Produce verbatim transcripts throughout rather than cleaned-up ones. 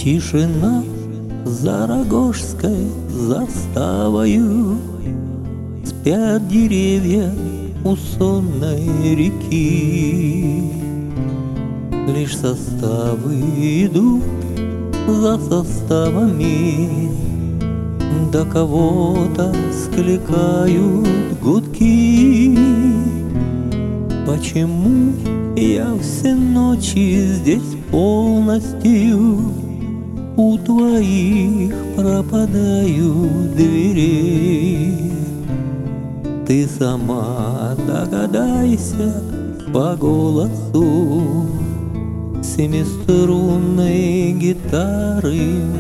Тишина за Рогожской заставою, спят деревья у сонной реки. Лишь составы идут за составами, до кого-то скликают гудки. Почему я все ночи здесь полностью у твоих пропадаю дверей? Ты сама догадайся по голосу семиструнной гитары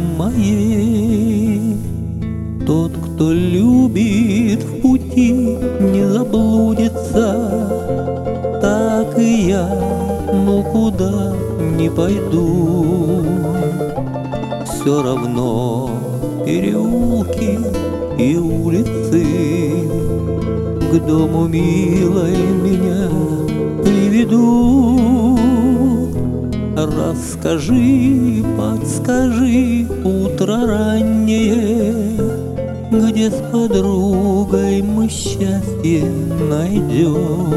моей. Тот, кто любит в пути, не заблудится, так и я, ну куда не пойду. Все равно переулки и улицы к дому милой меня приведут. Расскажи, подскажи, утро раннее, где с подругой мы счастье найдем.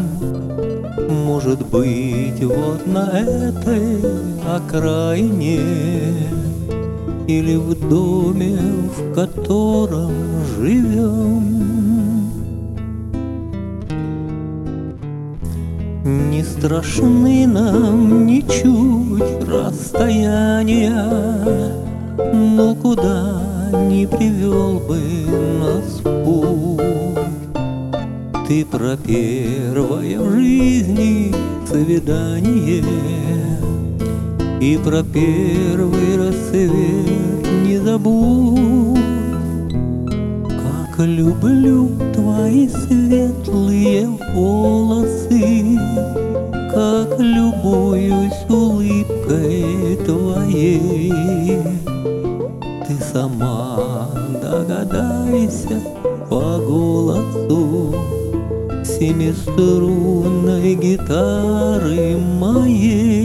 Может быть, вот на этой окраине или в доме, в котором живем. Не страшны нам ничуть расстояния, но куда не привел бы нас путь. Ты про первое в жизни свидание и про первый рассвет не забудь. Как люблю твои светлые волосы, как любуюсь улыбкой твоей. Ты сама догадайся по голосу семиструнной гитары моей.